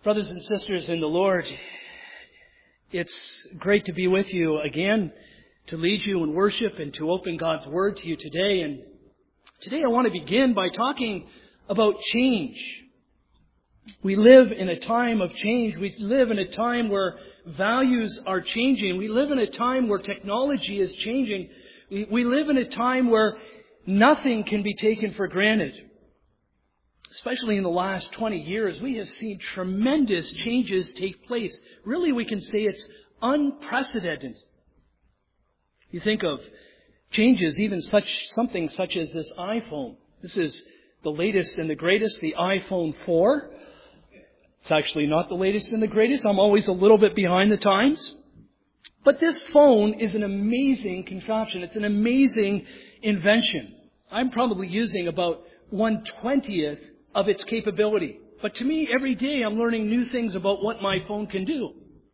Brothers and sisters in the Lord, it's great to be with you again, to lead you in worship and to open God's Word to you today. And today I want to begin by talking about change. We live in a time of change. We live in a time where values are changing. We live in a time where technology is changing. We live in a time where nothing can be taken for granted. Especially in the last 20 years, we have seen tremendous changes take place. Really, we can say it's unprecedented. You think of changes, even something such as this iPhone. This is the latest and the greatest, the iPhone 4. It's actually not the latest and the greatest. I'm always a little bit behind the times. But this phone is an amazing contraption. It's an amazing invention. I'm probably using about 1/20th of its capability. But to me, every day I'm learning new things about what my phone can do.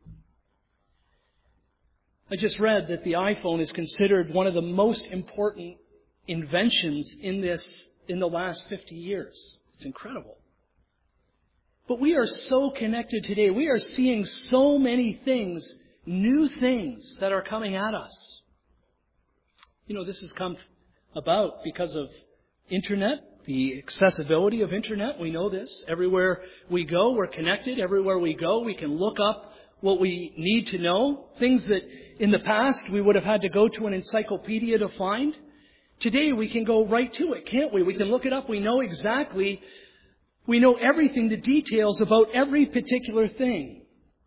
I just read that the iPhone is considered one of the most important inventions in the last 50 years. It's incredible. But we are so connected today. We are seeing so many things, new things that are coming at us. You know, this has come about because of internet. The accessibility of internet, we know this. Everywhere we go, we're connected. Everywhere we go, we can look up what we need to know. Things that in the past we would have had to go to an encyclopedia to find. Today we can go right to it, can't we? We can look it up. We know everything, the details about every particular thing.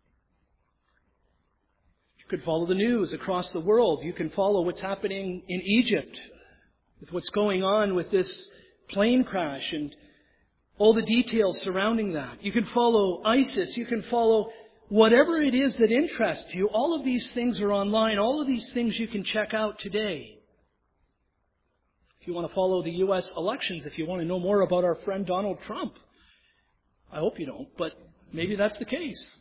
You could follow the news across the world. You can follow what's happening in Egypt with what's going on with this plane crash and all the details surrounding that. You can follow ISIS. You can follow whatever it is that interests you. All of these things are online. All of these things you can check out today. If you want to follow the U.S. elections, if you want to know more about our friend Donald Trump, I hope you don't, but maybe that's the case.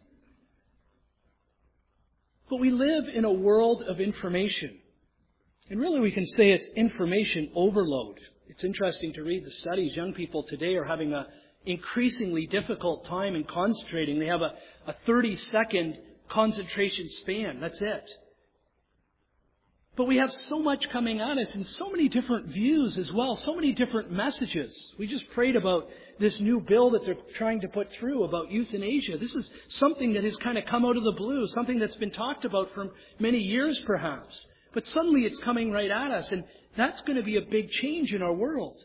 But we live in a world of information. And really we can say it's information overload. It's interesting to read the studies. Young people today are having an increasingly difficult time in concentrating. They have a 30-second concentration span. That's it. But we have so much coming at us and so many different views as well, so many different messages. We just prayed about this new bill that they're trying to put through about euthanasia. This is something that has kind of come out of the blue, something that's been talked about for many years perhaps. But suddenly it's coming right at us, and that's going to be a big change in our world.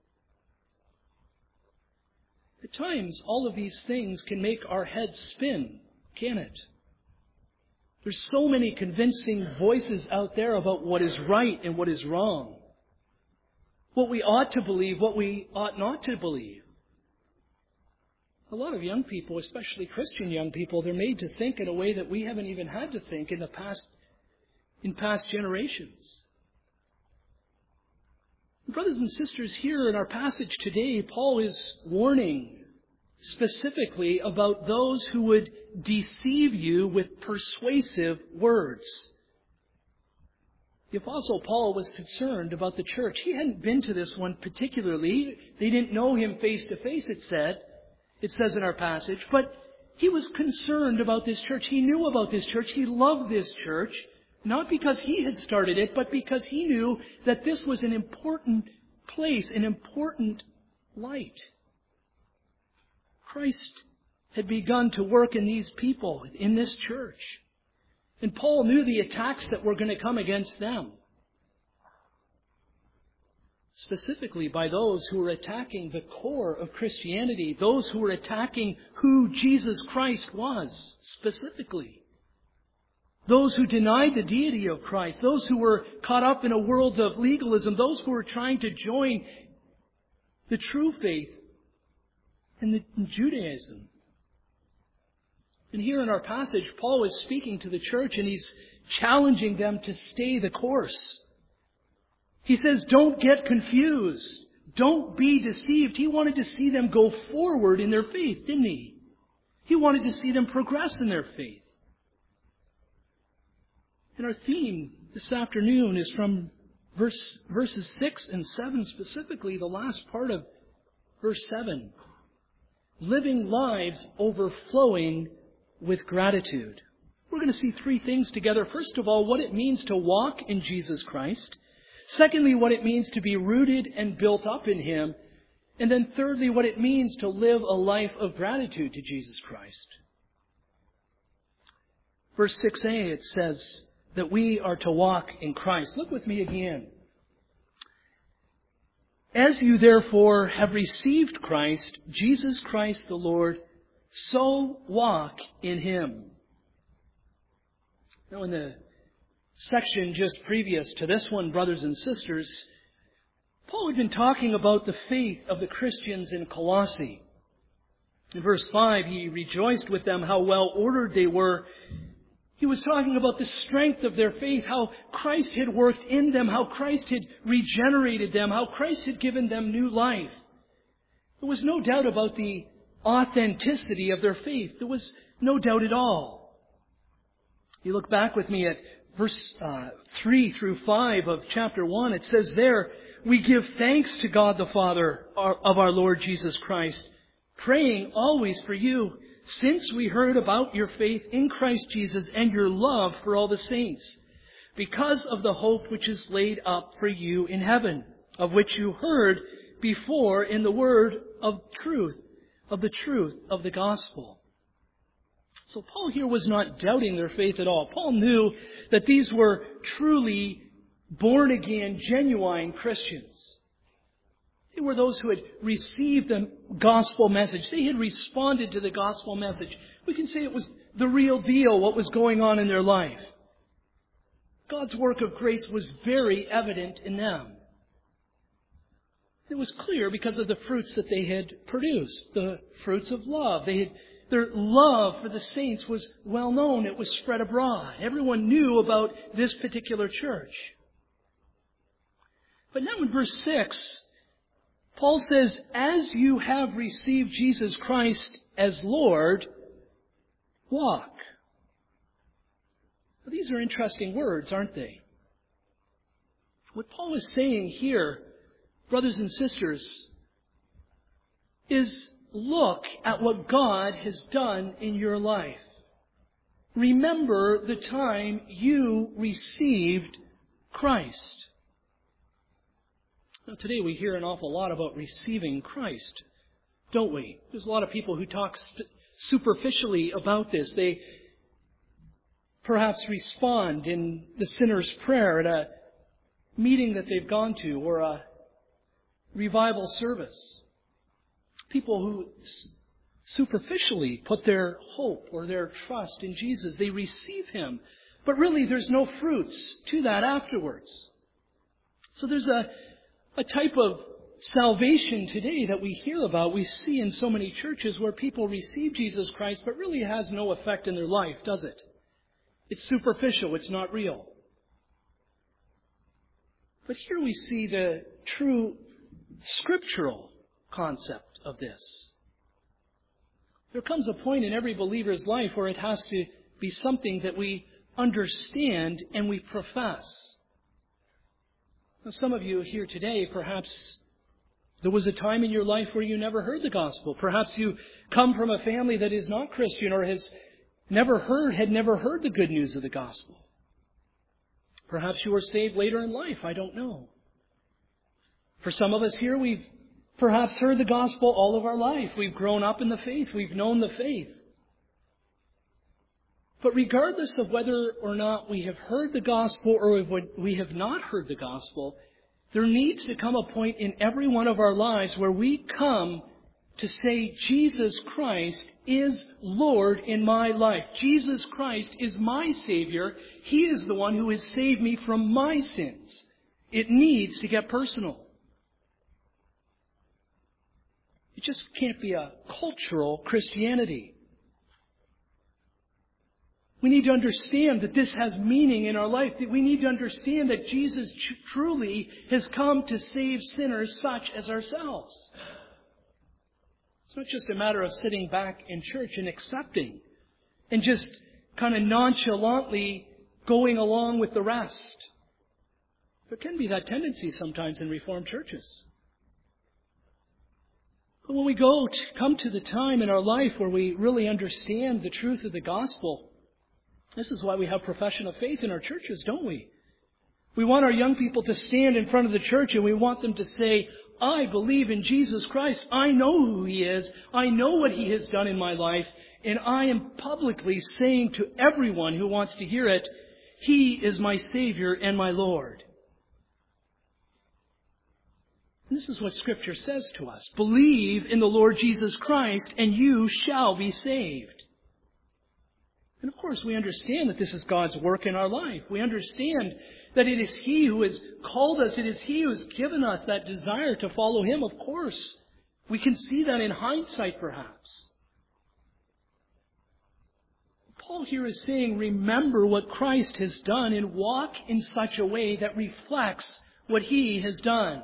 At times, all of these things can make our heads spin, can it? There's so many convincing voices out there about what is right and what is wrong. What we ought to believe, what we ought not to believe. A lot of young people, especially Christian young people, they're made to think in a way that we haven't even had to think in past generations. Brothers and sisters, here in our passage today, Paul is warning specifically about those who would deceive you with persuasive words. The Apostle Paul was concerned about the church. He hadn't been to this one particularly. They didn't know him face to face, it says in our passage. But he was concerned about this church. He knew about this church. He loved this church. Not because he had started it, but because he knew that this was an important place, an important light. Christ had begun to work in these people, in this church. And Paul knew the attacks that were going to come against them. Specifically by those who were attacking the core of Christianity, those who were attacking who Jesus Christ was, specifically. Those who denied the deity of Christ, those who were caught up in a world of legalism, those who were trying to join the true faith in Judaism. And here in our passage, Paul is speaking to the church and he's challenging them to stay the course. He says, don't get confused. Don't be deceived. He wanted to see them go forward in their faith, didn't he? He wanted to see them progress in their faith. And our theme this afternoon is from verses 6 and 7, specifically the last part of verse 7. living lives overflowing with gratitude. We're going to see three things together. First of all, what it means to walk in Jesus Christ. Secondly, what it means to be rooted and built up in Him. And then thirdly, what it means to live a life of gratitude to Jesus Christ. Verse 6a, it says that we are to walk in Christ. Look with me again. As you therefore have received Christ, Jesus Christ the Lord, so walk in Him. Now in the section just previous to this one, brothers and sisters, Paul had been talking about the faith of the Christians in Colossae. In verse 5, he rejoiced with them how well ordered they were. He was talking about the strength of their faith, how Christ had worked in them, how Christ had regenerated them, how Christ had given them new life. There was no doubt about the authenticity of their faith. There was no doubt at all. You look back with me at verse 3 through 5 of chapter 1. It says there, we give thanks to God the Father of our Lord Jesus Christ, praying always for you, since we heard about your faith in Christ Jesus and your love for all the saints, because of the hope which is laid up for you in heaven, of which you heard before in the word of truth, of the truth of the gospel. So Paul here was not doubting their faith at all. Paul knew that these were truly born-again, genuine Christians. They were those who had received the gospel message. They had responded to the gospel message. We can say it was the real deal, what was going on in their life. God's work of grace was very evident in them. It was clear because of the fruits that they had produced, the fruits of love. Their love for the saints was well known. It was spread abroad. Everyone knew about this particular church. But now in verse 6, Paul says, as you have received Jesus Christ as Lord, walk. Well, these are interesting words, aren't they? What Paul is saying here, brothers and sisters, is look at what God has done in your life. Remember the time you received Christ. Now, today we hear an awful lot about receiving Christ, don't we? There's a lot of people who talk superficially about this. They perhaps respond in the sinner's prayer at a meeting that they've gone to or a revival service. People who superficially put their hope or their trust in Jesus. They receive Him, but really there's no fruits to that afterwards. So there's a type of salvation today that we hear about, we see in so many churches where people receive Jesus Christ, but really it has no effect in their life, does it? It's superficial, it's not real. But here we see the true scriptural concept of this. There comes a point in every believer's life where it has to be something that we understand and we profess. Now, some of you here today, perhaps there was a time in your life where you never heard the gospel. Perhaps you come from a family that is not Christian or had never heard the good news of the gospel. Perhaps you were saved later in life. I don't know. For some of us here, we've perhaps heard the gospel all of our life. We've grown up in the faith. We've known the faith. But regardless of whether or not we have heard the gospel or we have not heard the gospel, there needs to come a point in every one of our lives where we come to say, Jesus Christ is Lord in my life. Jesus Christ is my Savior. He is the one who has saved me from my sins. It needs to get personal. It just can't be a cultural Christianity. We need to understand that this has meaning in our life. That we need to understand that Jesus truly has come to save sinners such as ourselves. It's not just a matter of sitting back in church and accepting and just kind of nonchalantly going along with the rest. There can be that tendency sometimes in Reformed churches. But when we come to the time in our life where we really understand the truth of the gospel, this is why we have profession of faith in our churches, don't we? We want our young people to stand in front of the church and we want them to say, I believe in Jesus Christ. I know who He is. I know what He has done in my life. And I am publicly saying to everyone who wants to hear it, He is my Savior and my Lord. And this is what Scripture says to us. Believe in the Lord Jesus Christ and you shall be saved. And of course we understand that this is God's work in our life. We understand that it is He who has called us. It is He who has given us that desire to follow Him. Of course, we can see that in hindsight perhaps. Paul here is saying, remember what Christ has done and walk in such a way that reflects what He has done.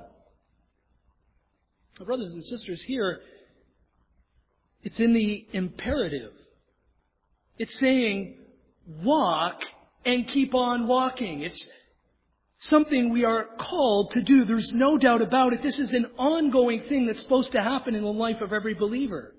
Now, brothers and sisters, here, it's in the imperative. It's saying, walk and keep on walking. It's something we are called to do. There's no doubt about it. This is an ongoing thing that's supposed to happen in the life of every believer.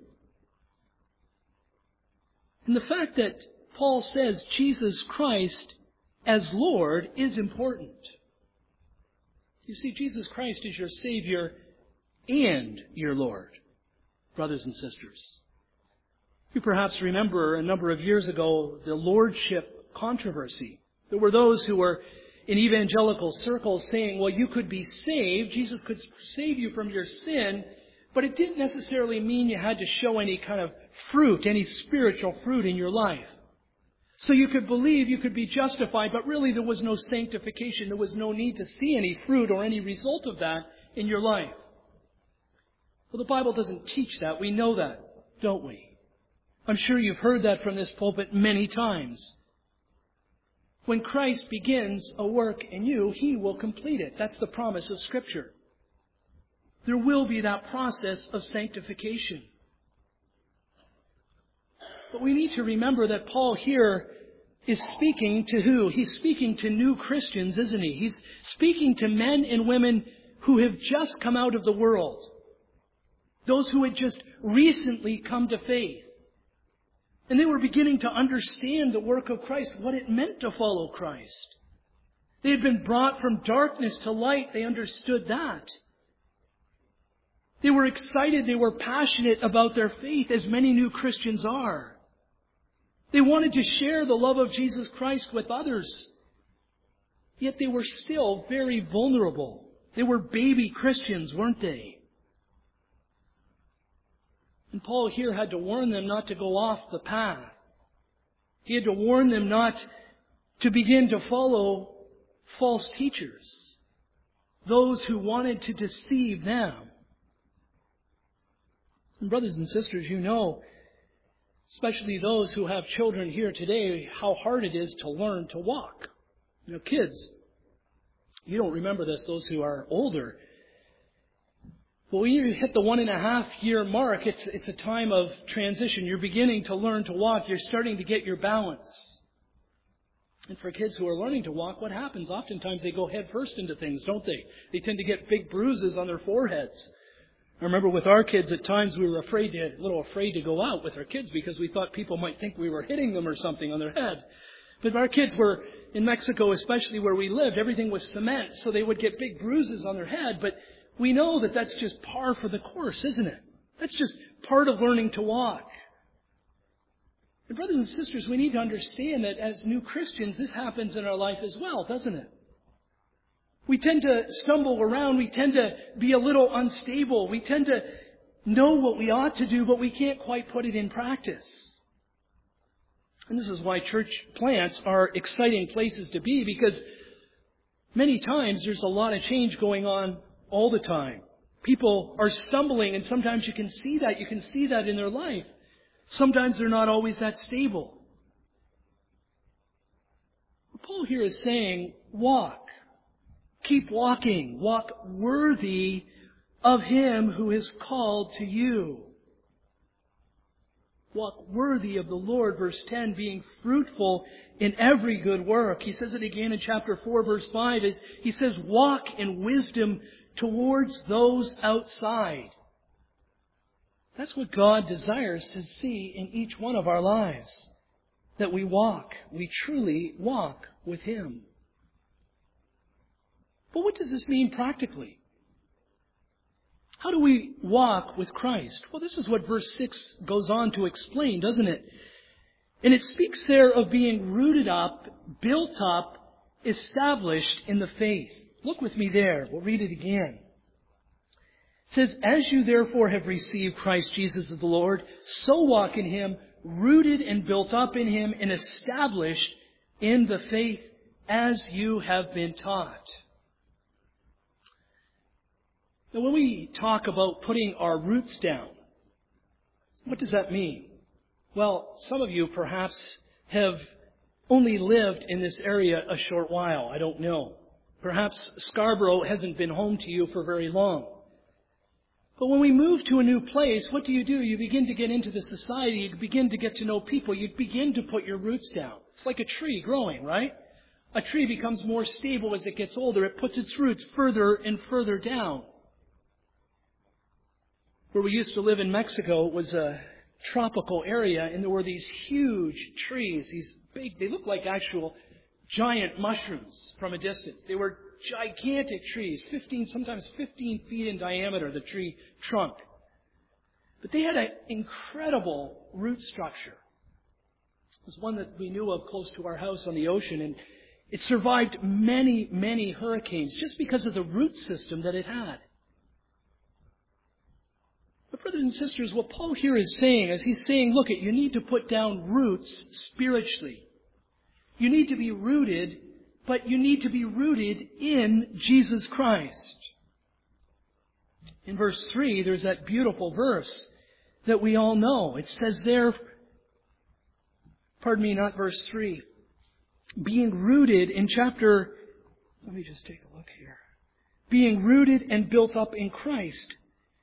And the fact that Paul says Jesus Christ as Lord is important. You see, Jesus Christ is your Savior and your Lord, brothers and sisters. You perhaps remember a number of years ago the lordship controversy. There were those who were in evangelical circles saying, well, you could be saved, Jesus could save you from your sin, but it didn't necessarily mean you had to show any kind of fruit, any spiritual fruit in your life. So you could believe, you could be justified, but really there was no sanctification. There was no need to see any fruit or any result of that in your life. Well, the Bible doesn't teach that. We know that, don't we? I'm sure you've heard that from this pulpit many times. When Christ begins a work in you, He will complete it. That's the promise of Scripture. There will be that process of sanctification. But we need to remember that Paul here is speaking to who? He's speaking to new Christians, isn't he? He's speaking to men and women who have just come out of the world. Those who had just recently come to faith. And they were beginning to understand the work of Christ, what it meant to follow Christ. They had been brought from darkness to light. They understood that. They were excited. They were passionate about their faith, as many new Christians are. They wanted to share the love of Jesus Christ with others. Yet they were still very vulnerable. They were baby Christians, weren't they? And Paul here had to warn them not to go off the path. He had to warn them not to begin to follow false teachers, those who wanted to deceive them. And brothers and sisters, you know, especially those who have children here today, how hard it is to learn to walk. You know, kids, you don't remember this, those who are older. But when you hit the 1.5 year mark, it's a time of transition. You're beginning to learn to walk. You're starting to get your balance. And for kids who are learning to walk, what happens? Oftentimes they go head first into things, don't they? They tend to get big bruises on their foreheads. I remember with our kids, at times we were a little afraid to go out with our kids because we thought people might think we were hitting them or something on their head. But our kids were, in Mexico especially where we lived, everything was cement, so they would get big bruises on their head. But we know that that's just par for the course, isn't it? That's just part of learning to walk. And brothers and sisters, we need to understand that as new Christians, this happens in our life as well, doesn't it? We tend to stumble around. We tend to be a little unstable. We tend to know what we ought to do, but we can't quite put it in practice. And this is why church plants are exciting places to be, because many times there's a lot of change going on all the time. People are stumbling, and sometimes you can see that. You can see that in their life. Sometimes they're not always that stable. Paul here is saying, walk. Keep walking. Walk worthy of Him who is called to you. Walk worthy of the Lord, verse 10, being fruitful in every good work. He says it again in chapter 4, verse 5. He says, walk in wisdom towards those outside. That's what God desires to see in each one of our lives. That we truly walk with Him. But what does this mean practically? How do we walk with Christ? Well, this is what verse 6 goes on to explain, doesn't it? And it speaks there of being rooted up, built up, established in the faith. Look with me there. We'll read it again. It says, "As you therefore have received Christ Jesus as the Lord, so walk in Him, rooted and built up in Him, and established in the faith as you have been taught." Now, when we talk about putting our roots down, what does that mean? Well, some of you perhaps have only lived in this area a short while. I don't know. Perhaps Scarborough hasn't been home to you for very long. But when we move to a new place, what do? You begin to get into the society. You begin to get to know people. You begin to put your roots down. It's like a tree growing, right? A tree becomes more stable as it gets older. It puts its roots further and further down. Where we used to live in Mexico, it was a tropical area, and there were these huge trees, these big, they looked like actual giant mushrooms from a distance. They were gigantic trees, 15 feet in diameter, the tree trunk. But they had an incredible root structure. It was one that we knew of close to our house on the ocean, and it survived many, many hurricanes just because of the root system that it had. But brothers and sisters, what Paul here is saying is he's saying, look, you need to put down roots spiritually. You need to be rooted, but you need to be rooted in Jesus Christ. In verse 3, there's that beautiful verse that we all know. It says there, not verse 3, being rooted in let me just take a look here. Being rooted and built up in Christ.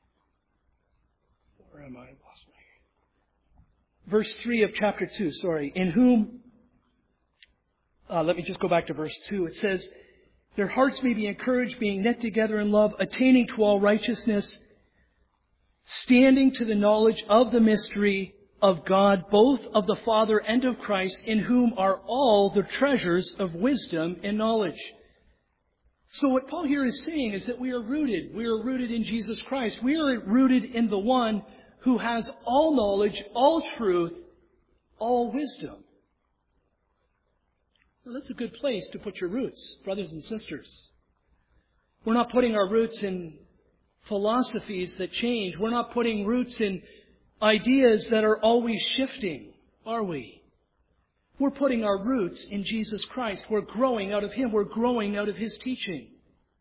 Where am I? I lost my... Verse 3 of chapter 2, in whom... let me just go back to verse 2. It says, their hearts may be encouraged, being knit together in love, attaining to all righteousness, standing to the knowledge of the mystery of God, both of the Father and of Christ, in whom are all the treasures of wisdom and knowledge. So what Paul here is saying is that we are rooted. We are rooted in Jesus Christ. We are rooted in the one who has all knowledge, all truth, all wisdom. Well, that's a good place to put your roots, brothers and sisters. We're not putting our roots in philosophies that change. We're not putting roots in ideas that are always shifting, are we? We're putting our roots in Jesus Christ. We're growing out of Him. We're growing out of His teaching.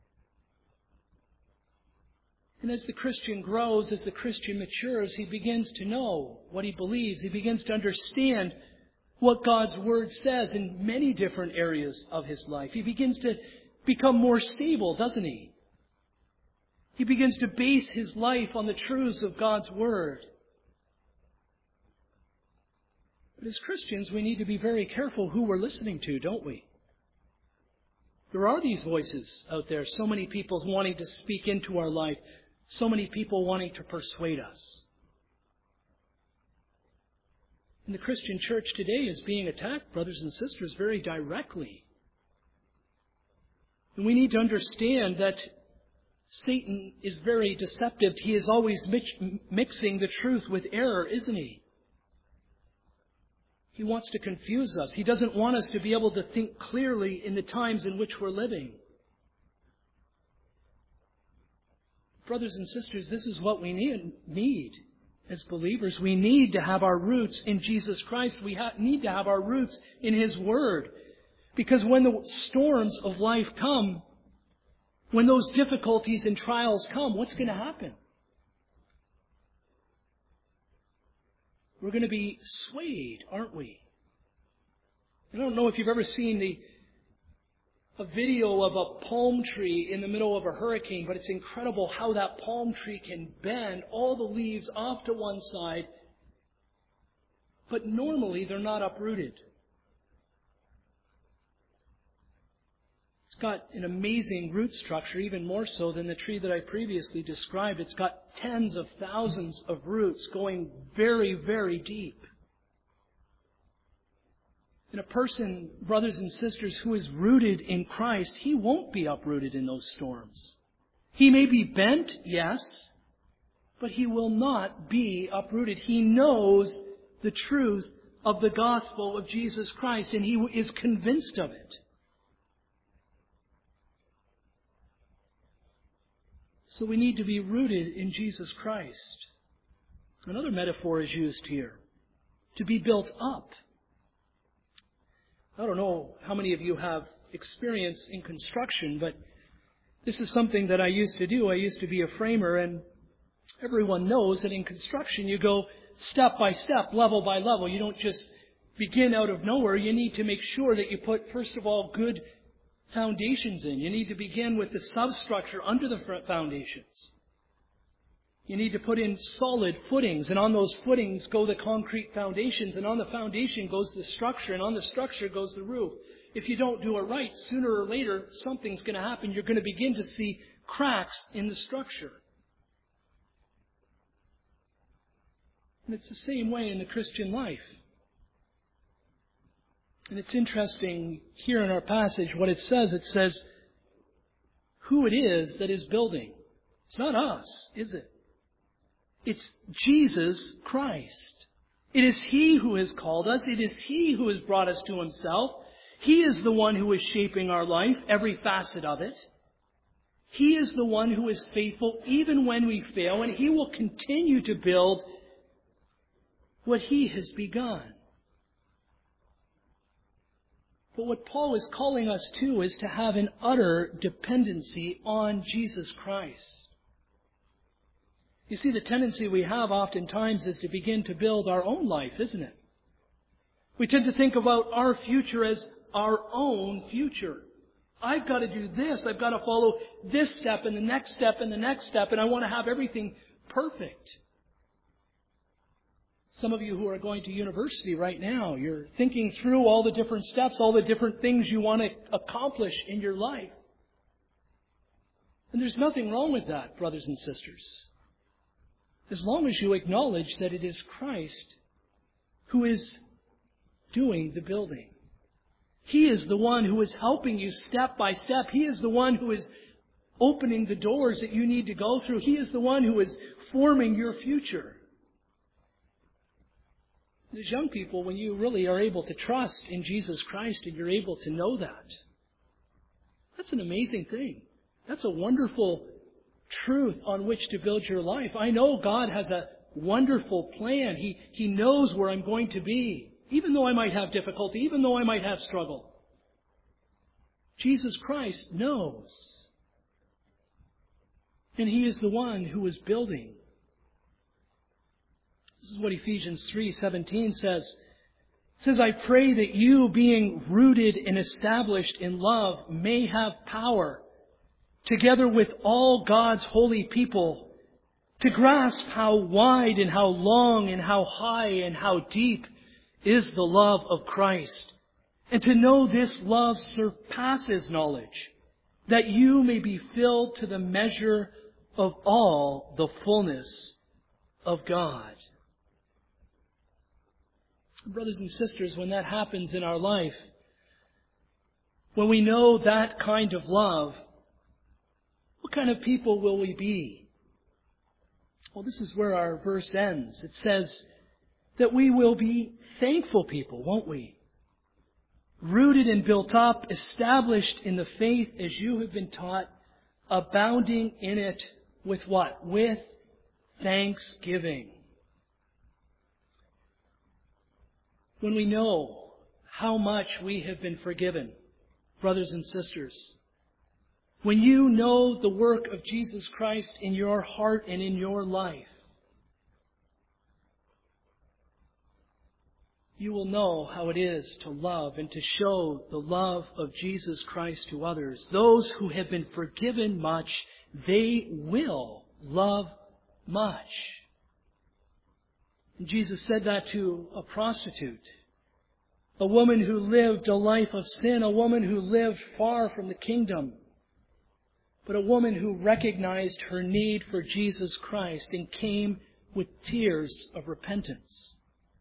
And as the Christian grows, as the Christian matures, he begins to know what he believes. He begins to understand what God's Word says in many different areas of his life. He begins to become more stable, doesn't he? He begins to base his life on the truths of God's Word. But as Christians, we need to be very careful who we're listening to, don't we? There are these voices out there, so many people wanting to speak into our life, so many people wanting to persuade us. And the Christian church today is being attacked, brothers and sisters, very directly. And we need to understand that Satan is very deceptive. He is always mixing the truth with error, isn't he? He wants to confuse us. He doesn't want us to be able to think clearly in the times in which we're living. Brothers and sisters, this is what we need as believers. We need to have our roots in Jesus Christ. We need to have our roots in His Word. Because when the storms of life come, when those difficulties and trials come, what's going to happen? We're going to be swayed, aren't we? I don't know if you've ever seen a video of a palm tree in the middle of a hurricane, but it's incredible how that palm tree can bend all the leaves off to one side, but normally they're not uprooted. It's got an amazing root structure, even more so than the tree that I previously described. It's got tens of thousands of roots going very, very deep. And a person, brothers and sisters, who is rooted in Christ, he won't be uprooted in those storms. He may be bent, yes, but he will not be uprooted. He knows the truth of the gospel of Jesus Christ, and he is convinced of it. So we need to be rooted in Jesus Christ. Another metaphor is used here, to be built up. I don't know how many of you have experience in construction, but this is something that I used to do. I used to be a framer, and everyone knows that in construction you go step by step, level by level. You don't just begin out of nowhere. You need to make sure that you put, first of all, good foundations in. You need to begin with the substructure under the foundations. You need to put in solid footings, and on those footings go the concrete foundations, and on the foundation goes the structure, and on the structure goes the roof. If you don't do it right, sooner or later, something's going to happen. You're going to begin to see cracks in the structure. And it's the same way in the Christian life. And it's interesting here in our passage what it says. It says, who it is that is building. It's not us, is it? It's Jesus Christ. It is He who has called us. It is He who has brought us to Himself. He is the one who is shaping our life, every facet of it. He is the one who is faithful even when we fail, and He will continue to build what He has begun. But what Paul is calling us to is to have an utter dependency on Jesus Christ. You see, the tendency we have oftentimes is to begin to build our own life, isn't it? We tend to think about our future as our own future. I've got to do this. I've got to follow this step and the next step and the next step, and I want to have everything perfect. Some of you who are going to university right now, you're thinking through all the different steps, all the different things you want to accomplish in your life. And there's nothing wrong with that, brothers and sisters. As long as you acknowledge that it is Christ who is doing the building. He is the one who is helping you step by step. He is the one who is opening the doors that you need to go through. He is the one who is forming your future. As young people, when you really are able to trust in Jesus Christ and you're able to know that, that's an amazing thing. That's a wonderful truth on which to build your life. I know God has a wonderful plan. He knows where I'm going to be, even though I might have difficulty, even though I might have struggle. Jesus Christ knows. And He is the one who is building. This is what Ephesians 3:17 says. It says, I pray that you, being rooted and established in love, may have power, together with all God's holy people, to grasp how wide and how long and how high and how deep is the love of Christ, and to know this love surpasses knowledge, that you may be filled to the measure of all the fullness of God. Brothers and sisters, when that happens in our life, when we know that kind of love, what kind of people will we be? Well, this is where our verse ends. It says that we will be thankful people, won't we? Rooted and built up, established in the faith as you have been taught, abounding in it with what? With thanksgiving. When we know how much we have been forgiven, brothers and sisters, when you know the work of Jesus Christ in your heart and in your life, you will know how it is to love and to show the love of Jesus Christ to others. Those who have been forgiven much, they will love much. And Jesus said that to a prostitute a woman who lived a life of sin, a woman who lived far from the kingdom, but a woman who recognized her need for Jesus Christ and came with tears of repentance.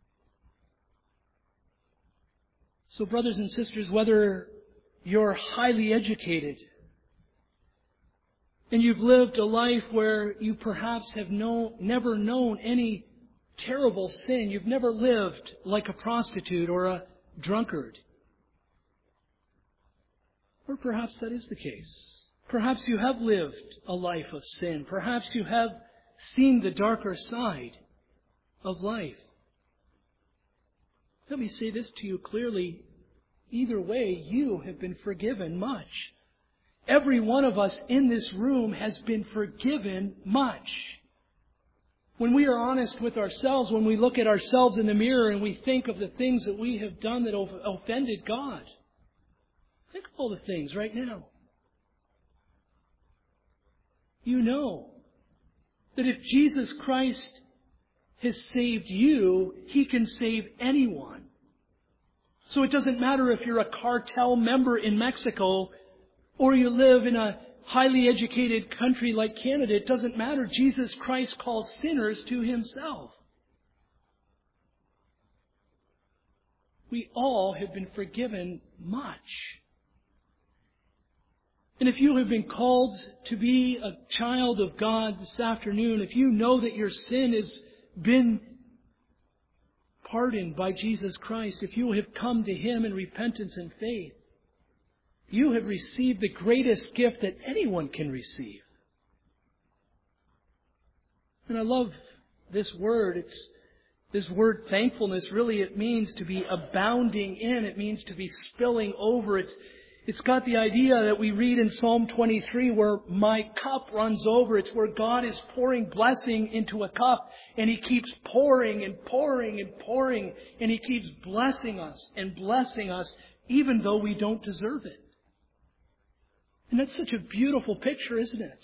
So, brothers and sisters, whether you're highly educated and you've lived a life where you perhaps have never known any terrible sin, you've never lived like a prostitute or a drunkard, or perhaps that is the case. Perhaps you have lived a life of sin. Perhaps you have seen the darker side of life. Let me say this to you clearly. Either way, you have been forgiven much. Every one of us in this room has been forgiven much. When we are honest with ourselves, when we look at ourselves in the mirror and we think of the things that we have done that have offended God, think of all the things right now. You know that if Jesus Christ has saved you, He can save anyone. So it doesn't matter if you're a cartel member in Mexico or you live in a highly educated country like Canada. It doesn't matter. Jesus Christ calls sinners to Himself. We all have been forgiven much. And if you have been called to be a child of God this afternoon, if you know that your sin has been pardoned by Jesus Christ, if you have come to Him in repentance and faith, you have received the greatest gift that anyone can receive. And I love this word. It's this word thankfulness. Really, it means to be abounding in. It means to be spilling over. It's got the idea that we read in Psalm 23 where my cup runs over. It's where God is pouring blessing into a cup and He keeps pouring and pouring and pouring, and He keeps blessing us even though we don't deserve it. And that's such a beautiful picture, isn't it?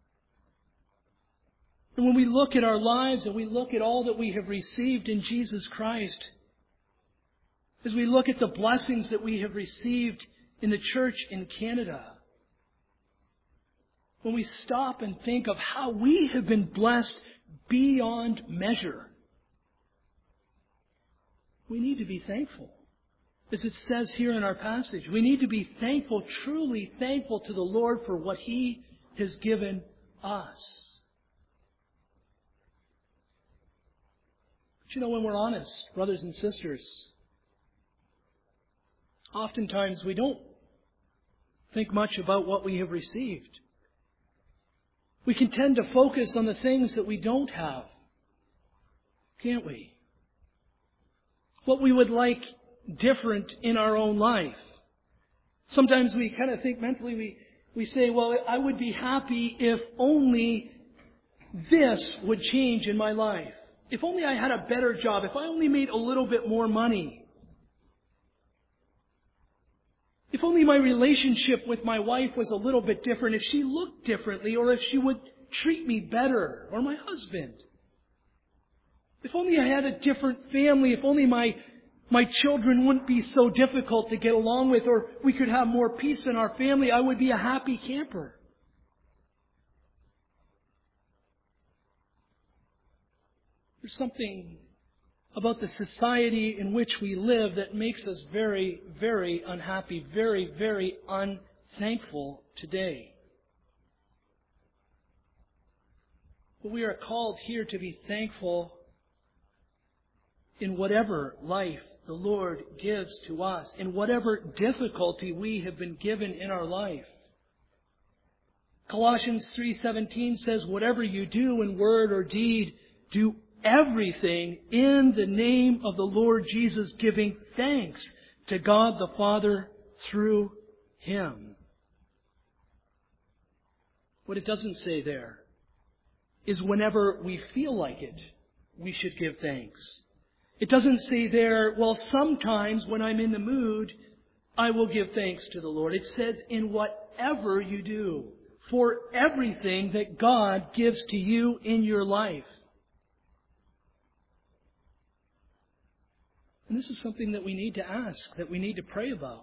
And when we look at our lives and we look at all that we have received in Jesus Christ, as we look at the blessings that we have received in the church in Canada, when we stop and think of how we have been blessed beyond measure, we need to be thankful. As it says here in our passage, we need to be thankful, truly thankful to the Lord for what He has given us. But you know, when we're honest, brothers and sisters, oftentimes we don't think much about what we have received. We can tend to focus on the things that we don't have, can't we? What we would like different in our own life. Sometimes we kind of think mentally, we say, well, I would be happy if only this would change in my life. If only I had a better job. If I only made a little bit more money. If only my relationship with my wife was a little bit different. If she looked differently, or if she would treat me better, or my husband. If only I had a different family. If only my children wouldn't be so difficult to get along with, or we could have more peace in our family, I would be a happy camper. There's something about the society in which we live that makes us very, very unhappy, very, very unthankful today. But we are called here to be thankful in whatever life the Lord gives to us, in whatever difficulty we have been given in our life. Colossians 3:17 says, whatever you do in word or deed, do everything in the name of the Lord Jesus, giving thanks to God the Father through Him. What it doesn't say there is whenever we feel like it, we should give thanks. It doesn't say there, well, sometimes when I'm in the mood, I will give thanks to the Lord. It says in whatever you do, for everything that God gives to you in your life. And this is something that we need to ask, that we need to pray about.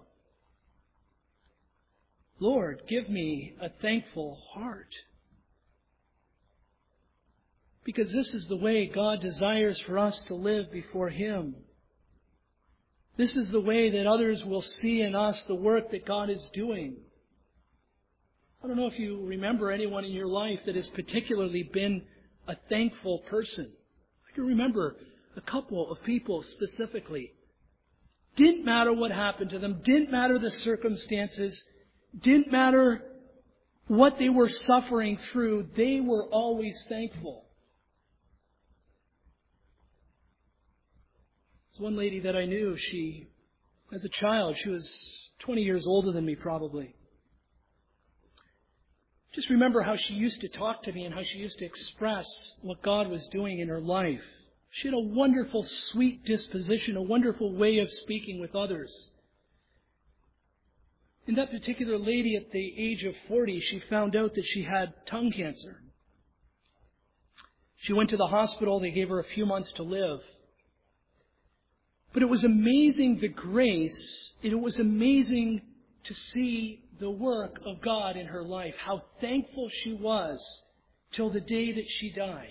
Lord, give me a thankful heart. Because this is the way God desires for us to live before Him. This is the way that others will see in us the work that God is doing. I don't know if you remember anyone in your life that has particularly been a thankful person. I can remember a couple of people specifically. Didn't matter what happened to them, didn't matter the circumstances, didn't matter what they were suffering through, they were always thankful. There's one lady that I knew, as a child, she was 20 years older than me probably. Just remember how she used to talk to me and how she used to express what God was doing in her life. She had a wonderful, sweet disposition, a wonderful way of speaking with others. And that particular lady at the age of 40, she found out that she had tongue cancer. She went to the hospital. They gave her a few months to live. But it was amazing the grace. It was amazing to see the work of God in her life, how thankful she was till the day that she died.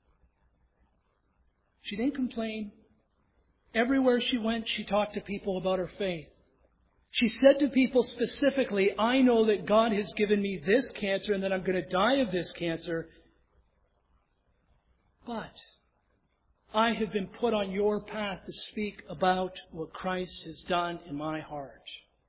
She didn't complain. Everywhere she went, she talked to people about her faith. She said to people specifically, I know that God has given me this cancer and that I'm going to die of this cancer, but I have been put on your path to speak about what Christ has done in my heart.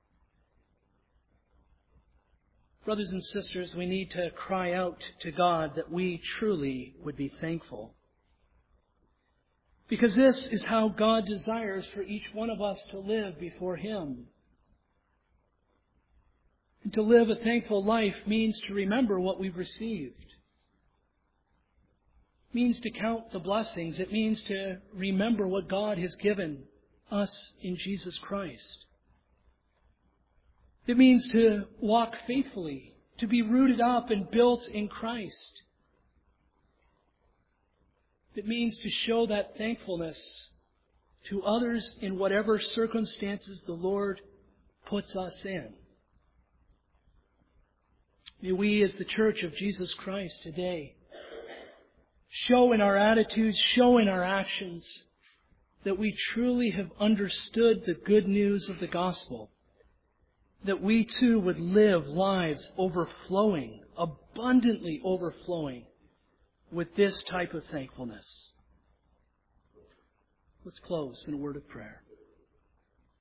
Brothers and sisters, we need to cry out to God that we truly would be thankful. Because this is how God desires for each one of us to live before Him. And to live a thankful life means to remember what we've received. It means to count the blessings. It means to remember what God has given us in Jesus Christ. It means to walk faithfully, to be rooted up and built in Christ. It means to show that thankfulness to others in whatever circumstances the Lord puts us in. May we as the Church of Jesus Christ today show in our attitudes, show in our actions that we truly have understood the good news of the gospel. That we too would live lives overflowing, abundantly overflowing with this type of thankfulness. Let's close in a word of prayer.